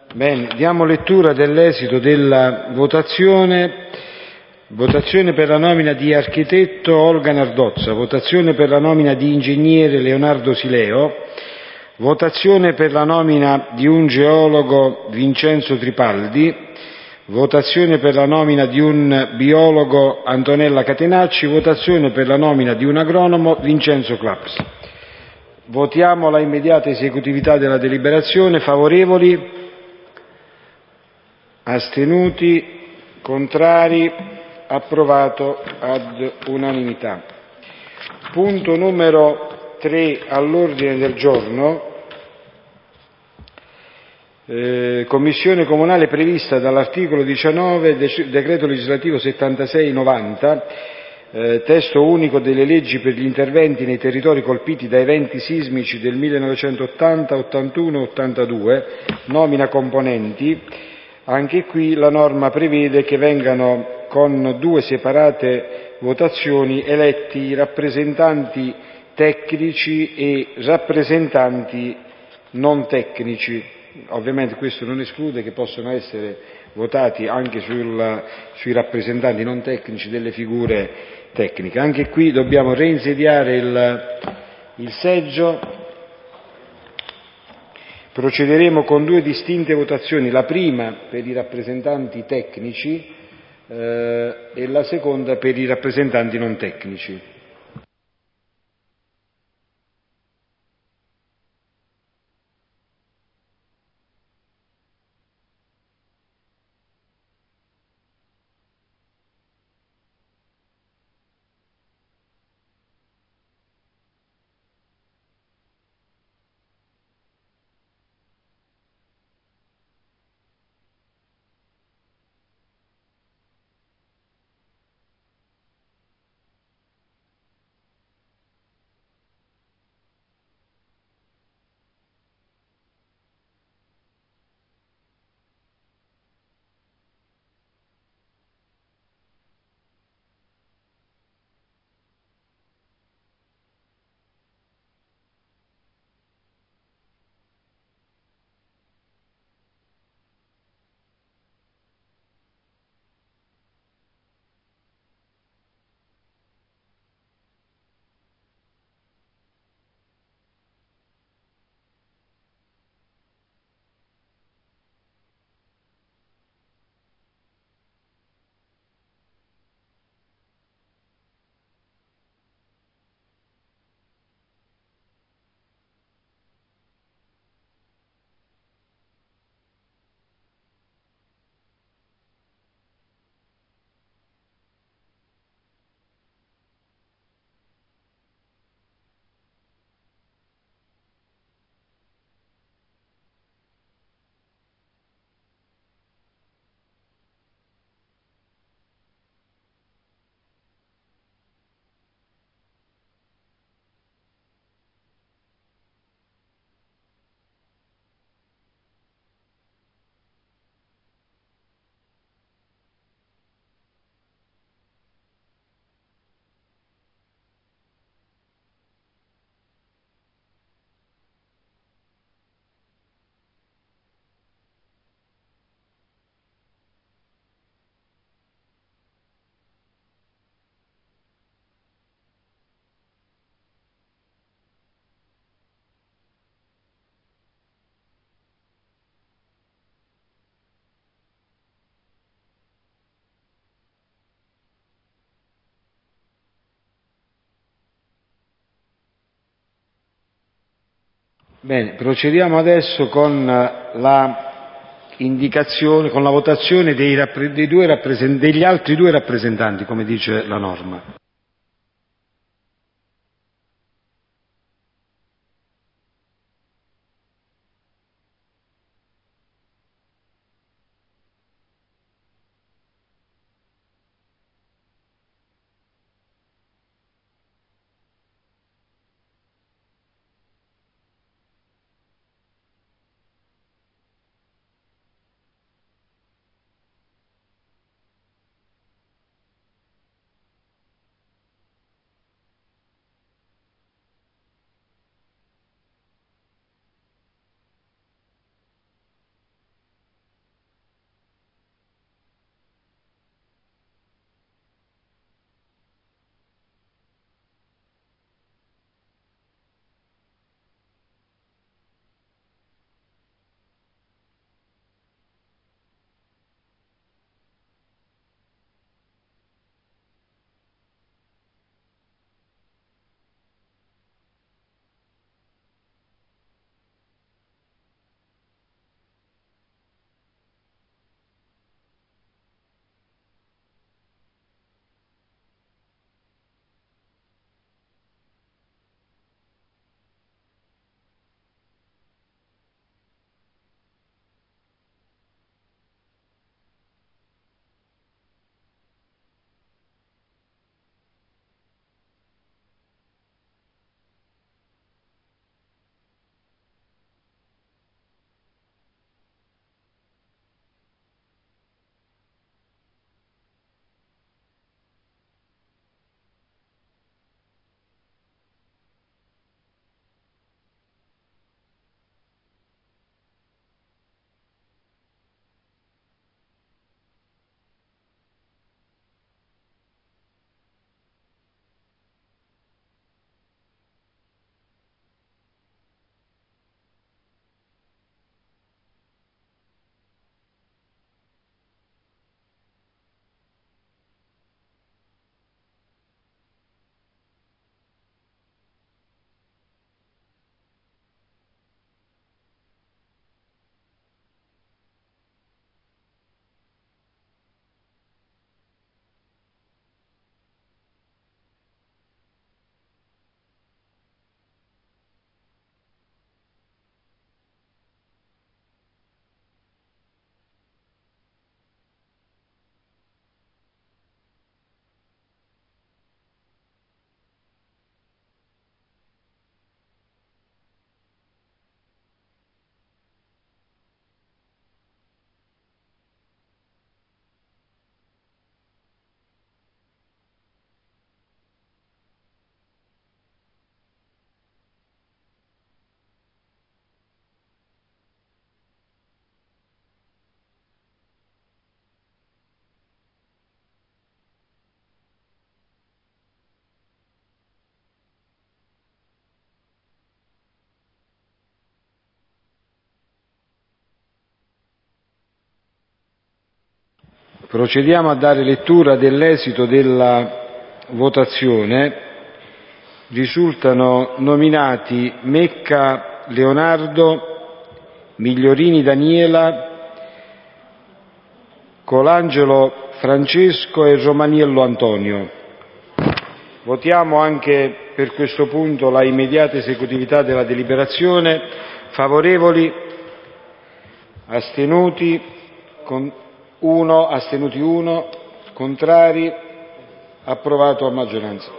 Bene, diamo lettura dell'esito della votazione. Votazione per la nomina di architetto Olga Nardozza, votazione per la nomina di ingegnere Leonardo Sileo, votazione per la nomina di un geologo Vincenzo Tripaldi, votazione per la nomina di un biologo Antonella Catenacci, votazione per la nomina di un agronomo Vincenzo Claps. Votiamo la immediata esecutività della deliberazione. Favorevoli? Astenuti? Contrari? Approvato ad unanimità. Punto numero 3 all'ordine del giorno. Commissione comunale prevista dall'articolo 19 decreto legislativo 76/90, testo unico delle leggi per gli interventi nei territori colpiti da eventi sismici del 1980, 81 e 82, nomina componenti. Anche qui la norma prevede che vengano con 2 separate votazioni eletti i rappresentanti tecnici e rappresentanti non tecnici. Ovviamente questo non esclude che possano essere votati anche sui rappresentanti non tecnici delle figure tecniche. Anche qui dobbiamo reinsediare il seggio. Procederemo con 2 distinte votazioni, la prima per i rappresentanti tecnici e la seconda per i rappresentanti non tecnici. Bene, procediamo adesso con con la votazione degli altri 2 rappresentanti, come dice la norma. Procediamo a dare lettura dell'esito della votazione. Risultano nominati Mecca Leonardo, Migliorini Daniela, Colangelo Francesco e Romaniello Antonio. Votiamo anche per questo punto la immediata esecutività della deliberazione. Favorevoli? Astenuti? Astenuti 1. Contrari? Approvato a maggioranza.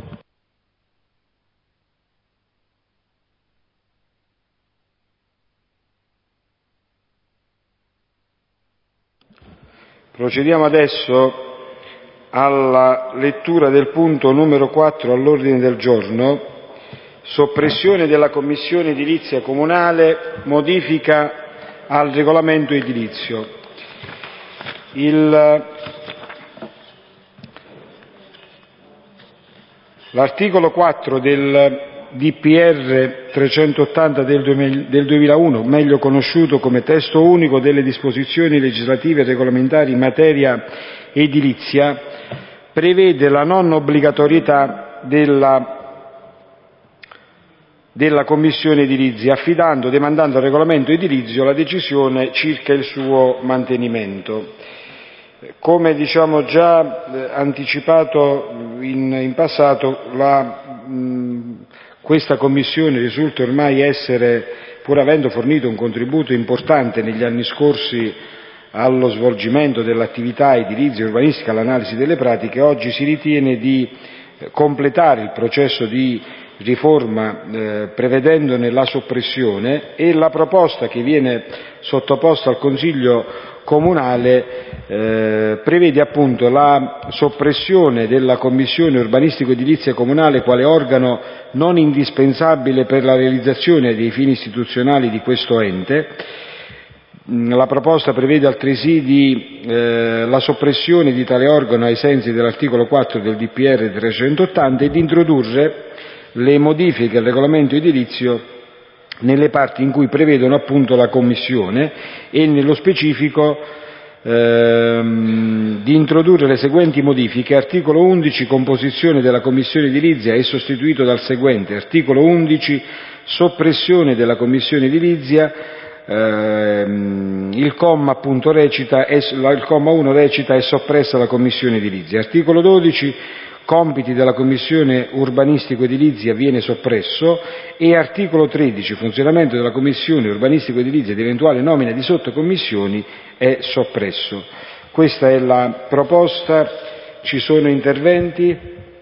Procediamo adesso alla lettura del punto numero 4 all'ordine del giorno, soppressione della Commissione edilizia comunale, modifica al regolamento edilizio. L'articolo 4 del DPR 380 del 2001, meglio conosciuto come testo unico delle disposizioni legislative e regolamentari in materia edilizia, prevede la non obbligatorietà della Commissione edilizia, demandando al regolamento edilizio la decisione circa il suo mantenimento. Come già anticipato in passato, questa Commissione risulta ormai essere, pur avendo fornito un contributo importante negli anni scorsi allo svolgimento dell'attività edilizia e urbanistica, all'analisi delle pratiche, oggi si ritiene di completare il processo di riforma prevedendone la soppressione, e la proposta che viene sottoposta al Consiglio Comunale prevede appunto la soppressione della Commissione urbanistico-edilizia comunale quale organo non indispensabile per la realizzazione dei fini istituzionali di questo ente. La proposta prevede altresì la soppressione di tale organo ai sensi dell'articolo 4 del DPR 380 e di introdurre le modifiche al regolamento edilizio nelle parti in cui prevedono appunto la Commissione, e nello specifico di introdurre le seguenti modifiche. Articolo 11, composizione della Commissione edilizia, è sostituito dal seguente: articolo 11, soppressione della Commissione edilizia, il comma 1 recita: è soppressa la Commissione edilizia. Articolo 12, compiti della Commissione urbanistico-edilizia, viene soppresso. E articolo 13, funzionamento della Commissione urbanistico-edilizia ed eventuale nomina di sottocommissioni, è soppresso. Questa è la proposta. Ci sono interventi?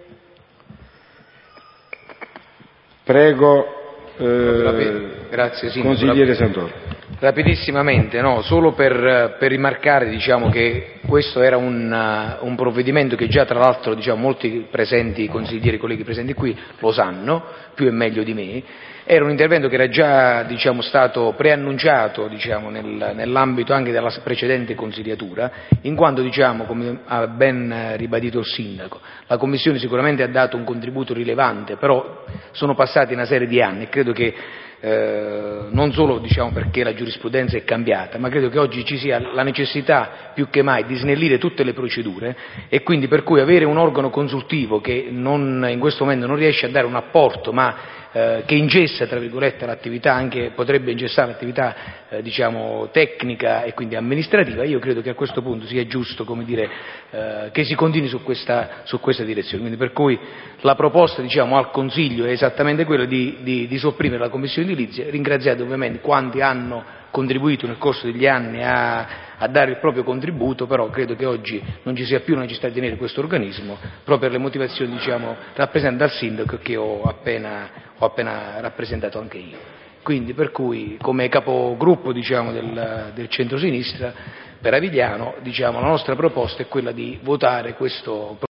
Prego, Grazie, consigliere Santoro. Rapidissimamente, solo per rimarcare che questo era un provvedimento che già, tra l'altro, molti consiglieri, colleghi presenti qui lo sanno più e meglio di me. Era un intervento che era già stato preannunciato nell'ambito anche della precedente consigliatura, in quanto, come ha ben ribadito il sindaco, la Commissione sicuramente ha dato un contributo rilevante, però sono passati una serie di anni e credo che non solo perché la giurisprudenza è cambiata, ma credo che oggi ci sia la necessità più che mai di snellire tutte le procedure, e quindi per cui avere un organo consultivo che in questo momento non riesce a dare un apporto, ma che ingessa, tra virgolette, l'attività, potrebbe ingessare l'attività tecnica e quindi amministrativa, io credo che a questo punto sia giusto che si continui su questa direzione. Quindi per cui la proposta al Consiglio è esattamente quella di sopprimere la Commissione edilizia, ringraziando ovviamente quanti hanno contribuito nel corso degli anni a dare il proprio contributo, però credo che oggi non ci sia più la necessità di tenere questo organismo, proprio per le motivazioni rappresentate dal sindaco, che ho appena rappresentato anche io. Quindi per cui, come capogruppo del centro-sinistra per Avigliano, la nostra proposta è quella di votare questo